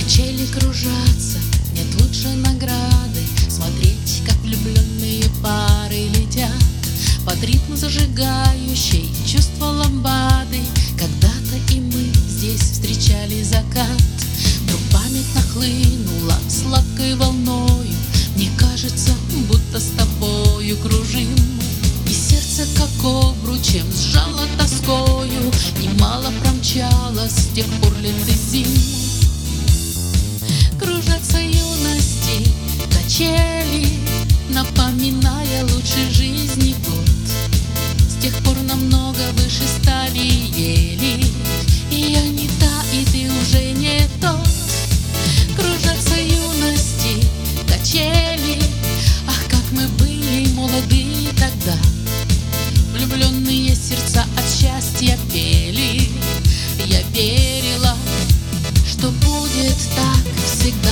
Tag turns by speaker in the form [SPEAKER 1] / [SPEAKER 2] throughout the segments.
[SPEAKER 1] Качели кружатся, нет лучше награды смотреть, как влюбленные пары летят под ритм зажигающей чувство ламбады. Когда-то и мы здесь встречали закат. Вдруг память нахлынула сладкой волною. Мне кажется, будто с тобою кружим. И сердце, как обручем, сжало тоскою. Немало промчалось с тех пор лет и зим. Кружатся юности качели, напоминая лучшей жизни год. С тех пор намного выше стали ели. И я не та, и ты уже не тот. Кружатся юности качели. Ах, как мы были молоды тогда. Влюбленные сердца от счастья пели. Я верила, что будет так всегда.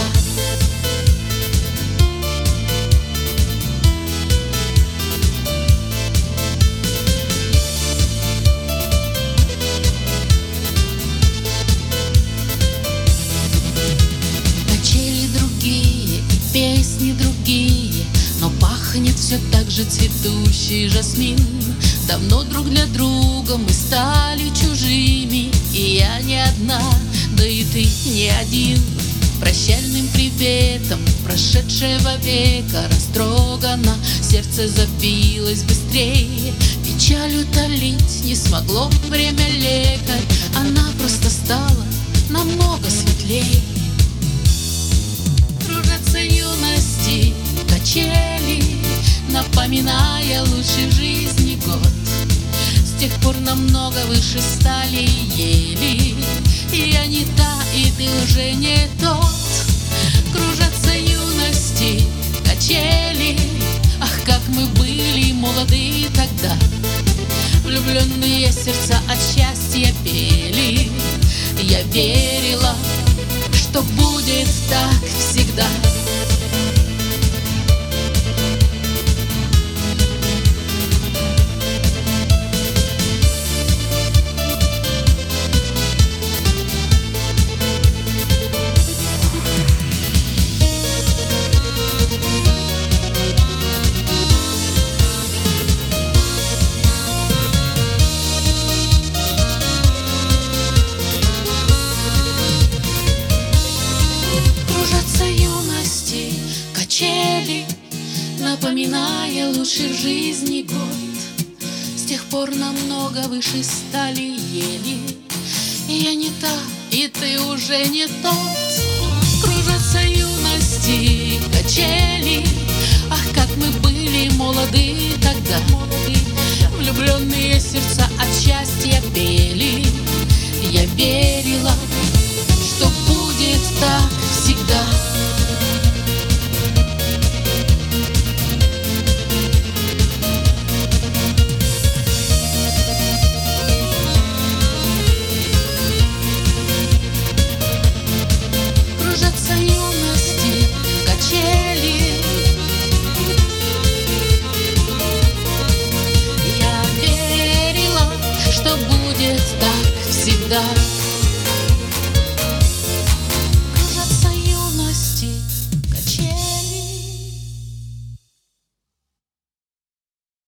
[SPEAKER 1] Качели другие и песни другие, но пахнет все так же цветущий жасмин. Давно друг для друга мы стали чужими, и я не одна, да и ты не один. Прощальным приветом прошедшего века растрогано сердце забилось быстрее. Печаль утолить не смогло время лекарь, она просто стала намного светлее. Кружатся юности качели, напоминая лучший в жизни год. С тех пор намного выше стали ели. И я не та, и ты уже не тот. Кружатся юности качели. Ах, как мы были молоды тогда. Влюбленные сердца от счастья пели. Я верила, что будет так всегда. Напоминая лучший в жизни год. С тех пор намного выше стали ели. И я не та, и ты уже не тот. Кружатся юности качели. Ах, как мы были молоды тогда. Влюбленные сердца от счастья пели. Я верила,